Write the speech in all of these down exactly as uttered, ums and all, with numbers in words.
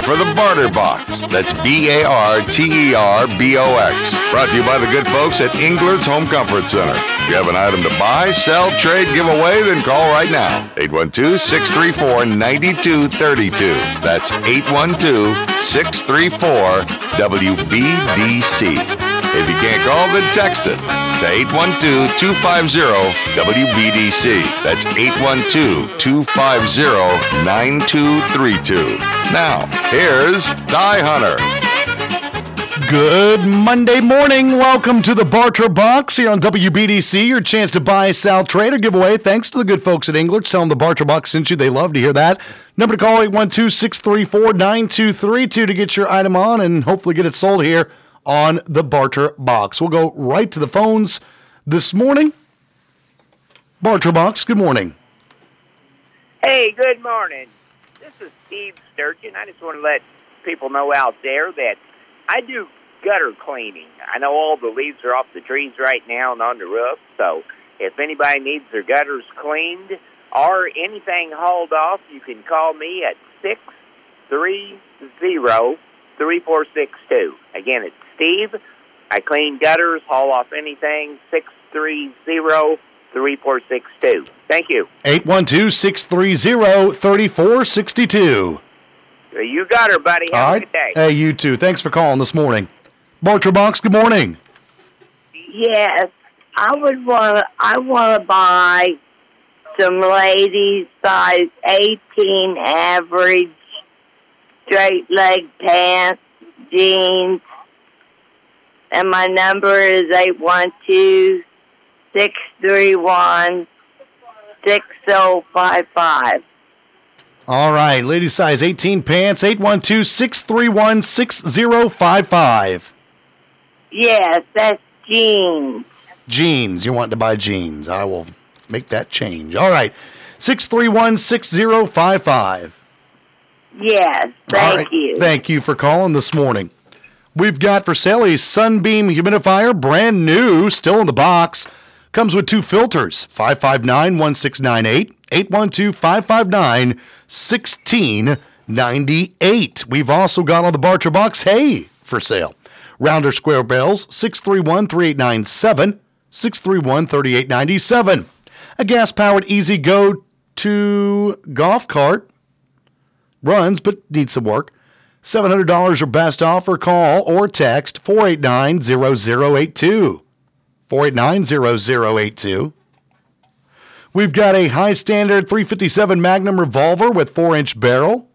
for the Barter Box. That's B A R T E R B O X. Brought to you by the good folks at Englert's Home Comfort Center. If you have an item to buy, sell, trade, give away, then call right now. eight one two, six three four, nine two three two. That's eight one two, six three four, W B D C. If you can't call, then text it to eight one two, two five zero, W B D C. That's eight one two, two five zero, nine two three two. Now, here's Ty Hunter. Good Monday morning. Welcome to the Barter Box here on W B D C. Your chance to buy, sell, trade, or give away. Thanks to the good folks at Englert's. Tell them the Barter Box sent you. They love to hear that. Number to call, eight one two, six three four, nine two three two to get your item on and hopefully get it sold here on the Barter Box. We'll go right to the phones this morning. Barter Box, good morning. Hey, good morning. This is Steve Sturgeon. I just want to let people know out there that I do gutter cleaning. I know all the leaves are off the trees right now and on the roof, so if anybody needs their gutters cleaned or anything hauled off, you can call me at six three zero, three four six two. Again, it's Steve. I clean gutters, haul off anything, six three zero, three four six two. Thank you. eight one two, six three zero, three four six two. You got her, buddy. Have All a right. good day. Hey, you too. Thanks for calling this morning. Barter Box, good morning. Yes, I would want. I want to buy some ladies size eighteen average straight leg pants, jeans, and my number is eight one two, six three one, six zero five five. All right, lady size eighteen pants, eight one two, six three one, six zero five five. Yes, that's jeans. Jeans. You want to buy jeans. I will make that change. All right, six three one, six zero five five. Yes, thank All right. you. Thank you for calling this morning. We've got for sale a Sunbeam humidifier, brand new, still in the box. Comes with two filters, five five nine, one six nine eight, eight one two, five five nine, one six nine eight. We've also got on the Barter Box hay for sale. Rounder square bells, six three one, three eight nine seven, six three one, three eight nine seven. A gas-powered easy go-to golf cart. Runs, but needs some work. seven hundred dollars or best offer. Call or text four eight nine, zero zero eight two. four eight nine, zero zero eight two. We've got a high standard three fifty-seven Magnum revolver with four inch barrel.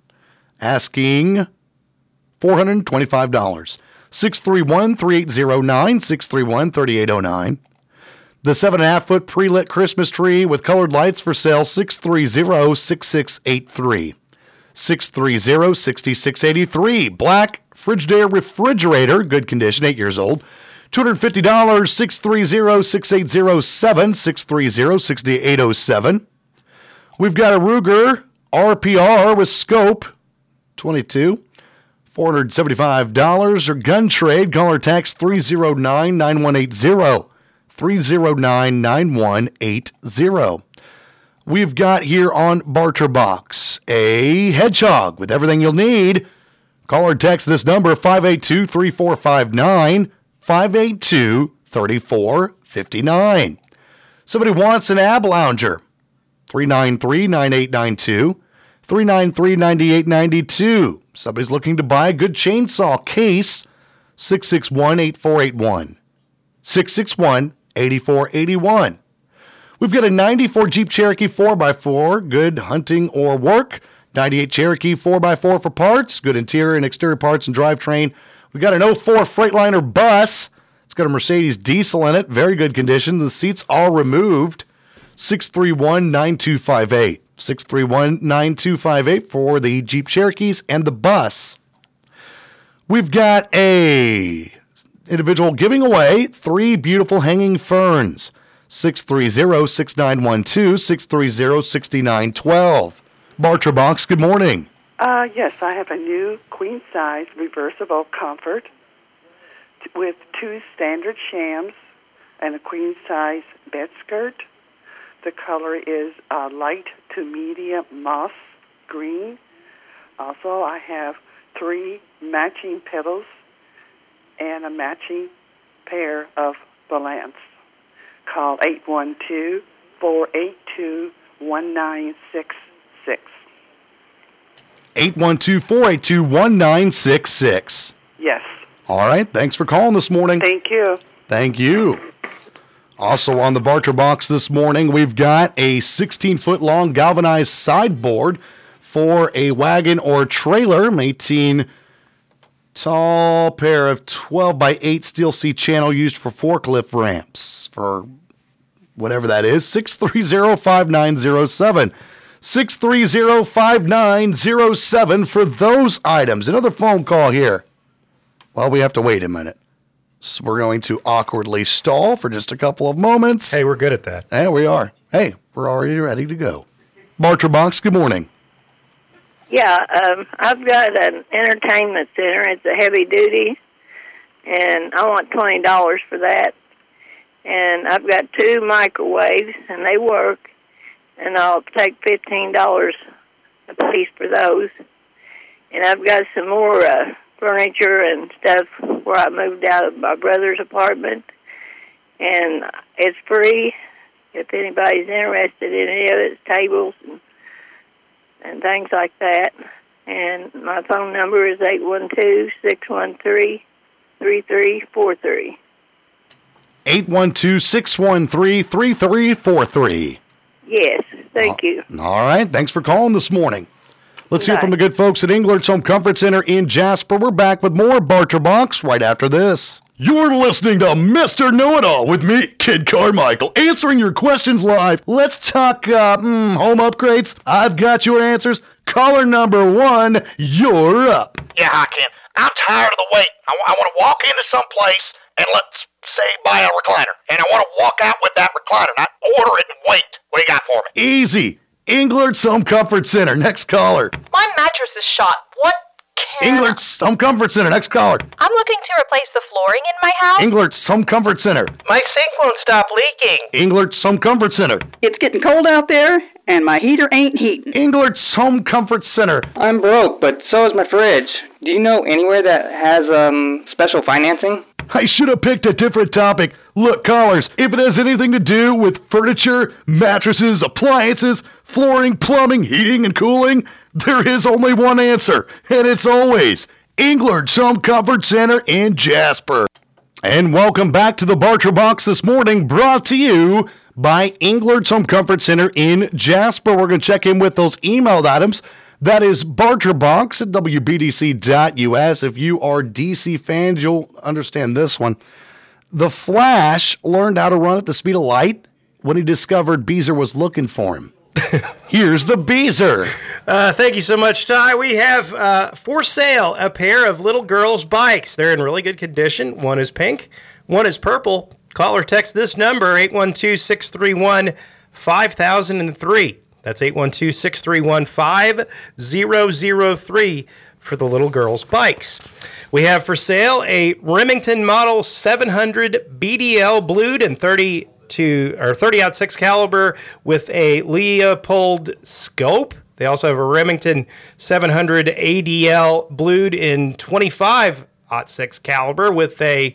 Asking four hundred twenty-five dollars. six three one, three eight zero nine, six three one, three eight zero nine. The seven and a half foot pre-lit Christmas tree with colored lights for sale, six three zero, six six eight three. six three zero, six six eight three. Black Frigidaire refrigerator, good condition, eight years old. two hundred fifty dollars, six three zero, six eight zero seven, six three zero, six eight zero seven. We've got a Ruger R P R with scope, twenty-two, four hundred seventy-five dollars, or gun trade, call or text three zero nine, nine one eight zero, three zero nine, nine one eight zero. We've got here on Barter Box a hedgehog with everything you'll need. Call or text this number, five eight two, three four five nine, five eight two, three four five nine. Somebody wants an ab lounger, three nine three, nine eight nine two, three nine three, nine eight nine two. Somebody's looking to buy a good chainsaw case, six six one, eight four eight one, six six one, eight four eight one. We've got a ninety-four Jeep Cherokee four by four, good hunting or work. ninety-eight Cherokee four by four for parts, good interior and exterior parts and drivetrain. We've got an oh four Freightliner bus. It's got a Mercedes diesel in it, very good condition. The seats all removed. six three one, nine two five eight. six three one, nine two five eight for the Jeep Cherokees and the bus. We've got a individual giving away three beautiful hanging ferns. six three zero, six nine one two, six three zero, six nine one two. Barter Box, good morning. Uh, yes, I have a new queen-size reversible comfort t- with two standard shams and a queen-size bed skirt. The color is uh, light to medium moss green. Also, I have three matching pedals and a matching pair of volants. Call eight one two, four eight two, one nine six six. eight one two, four eight two, one nine six six. Yes. All right. Thanks for calling this morning. Thank you. Thank you. Also on the Barter box this morning, we've got a sixteen-foot long galvanized sideboard for a wagon or trailer, eighteen tall pair of twelve by eight steel seat channel used for forklift ramps for whatever that is. six three zero, five nine zero seven. six three zero, five nine zero seven for those items. Another phone call here. Well, we have to wait a minute. So we're going to awkwardly stall for just a couple of moments. Hey, we're good at that. There we are. Hey, we're already ready to go. Barter box, good morning. Yeah, um, I've got an entertainment center. It's a heavy duty, and I want twenty dollars for that. And I've got two microwaves, and they work, and I'll take fifteen dollars a piece for those. And I've got some more uh, furniture and stuff where I moved out of my brother's apartment, and it's free if anybody's interested in any of it. It's tables and and things like that. And my phone number is eight one two, six one three, three three four three. eight one two, six one three, three three four three. Yes, thank you. All right, thanks for calling this morning. Let's hear Bye. from the good folks at Englert's Home Comfort Center in Jasper. We're back with more Barter Box right after this. You're listening to Mister Know-It-All with me, Kid Carmichael, answering your questions live. Let's talk uh, mm, home upgrades. I've got your answers. Caller number one, you're up. Yeah, hi, Ken. I'm tired of the wait. I, I want to walk into some place and let's say buy a recliner. And I want to walk out with that recliner, not order it and wait. What do you got for me? Easy. Englert's Home Comfort Center. Next caller. My mattress is shot. What can... Englert's Home Comfort Center. Next caller. I'm looking to replace the flooring in my house. Englert's Home Comfort Center. My sink won't stop leaking. Englert's Home Comfort Center. It's getting cold out there, and my heater ain't heating. Englert's Home Comfort Center. I'm broke, but so is my fridge. Do you know anywhere that has um special financing? I should have picked a different topic. Look, callers, if it has anything to do with furniture, mattresses, appliances, flooring, plumbing, heating, and cooling, there is only one answer, and it's always Englert's Home Comfort Center in Jasper. And welcome back to the Barter Box this morning, brought to you by Englert's Home Comfort Center in Jasper. We're going to check in with those emailed items. That is barterbox at W B D C dot U S. If you are D C fans, you'll understand this one. The Flash learned how to run at the speed of light when he discovered Beezer was looking for him. Here's the Beezer. Uh, thank you so much, Ty. We have uh, for sale a pair of little girls' bikes. They're in really good condition. One is pink, one is purple. Call or text this number, eight one two, six three one, five thousand three. That's eight one two, six three one, five zero zero three for the little girls' bikes. We have for sale a Remington Model seven hundred B D L blued and thirty-two or thirty aught six caliber with a Leopold scope. They also have a Remington seven hundred A D L blued in twenty-five aught six caliber with a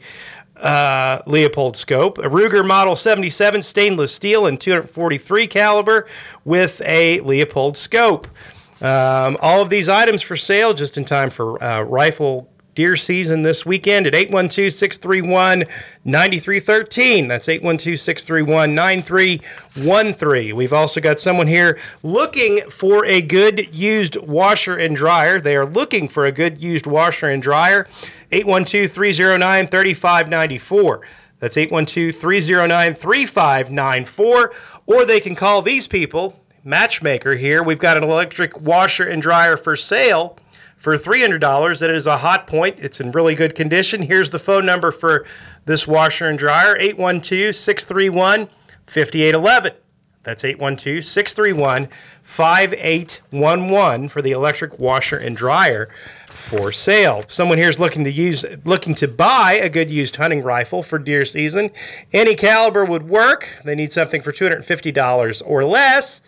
Uh, Leopold scope, a Ruger Model seventy-seven stainless steel in two forty-three caliber with a Leopold scope. Um, all of these items for sale just in time for uh, rifle deer season this weekend at eight one two, six three one, nine three one three. That's eight one two, six three one, nine three one three. We've also got someone here looking for a good used washer and dryer. They are looking for a good used washer and dryer. eight one two, three zero nine, three five nine four. That's eight one two, three zero nine, three five nine four. Or they can call these people, Matchmaker here. We've got an electric washer and dryer for sale for three hundred dollars. That is a Hot Point. It's in really good condition. Here's the phone number for this washer and dryer, eight one two, six three one, five eight one one. That's eight one two, six three one, five eight one one for the electric washer and dryer for sale. Someone here is looking to use, looking to buy a good used hunting rifle for deer season. Any caliber would work. They need something for two hundred fifty dollars or less. If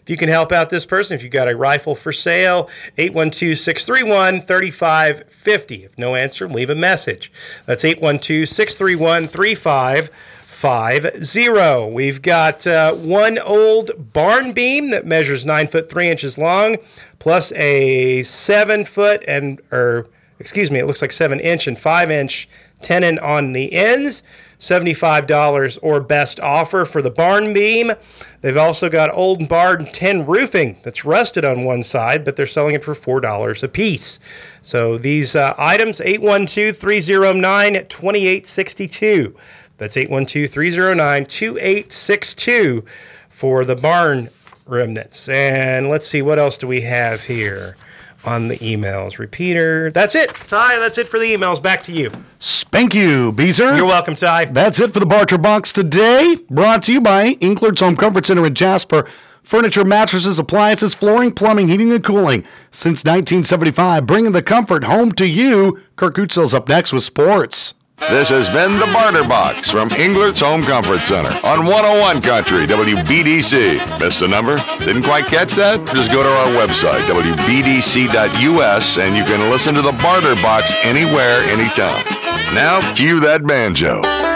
If you can help out this person, if you've got a rifle for sale, eight one two, six three one, three five five zero. If no answer, leave a message. That's eight one two, six three one, three five five zero. We've got uh, one old barn beam that measures nine foot three inches long, plus a seven foot and, or excuse me, it looks like seven inch and five inch tenon on the ends. seventy-five dollars or best offer for the barn beam. They've also got old barn tin roofing that's rusted on one side, but they're selling it for four dollars a piece. So these uh, items, eight one two, three oh nine, two eight six two. That's eight one two, three oh nine, two eight six two for the barn remnants. And let's see, what else do we have here on the emails? Repeater. That's it. Ty, that's it for the emails. Back to you. Spank you, Beezer. You're welcome, Ty. That's it for the Barter Box today. Brought to you by Inkler's Home Comfort Center in Jasper. Furniture, mattresses, appliances, flooring, plumbing, heating, and cooling. Since nineteen seventy-five, bringing the comfort home to you. Kirk Utzel's up next with sports. This has been the Barter Box from Inglert's Home Comfort Center on one oh one Country, W B D C. Missed a number? Didn't quite catch that? Just go to our website, W B D C dot U S, and you can listen to the Barter Box anywhere, anytime. Now, cue that banjo.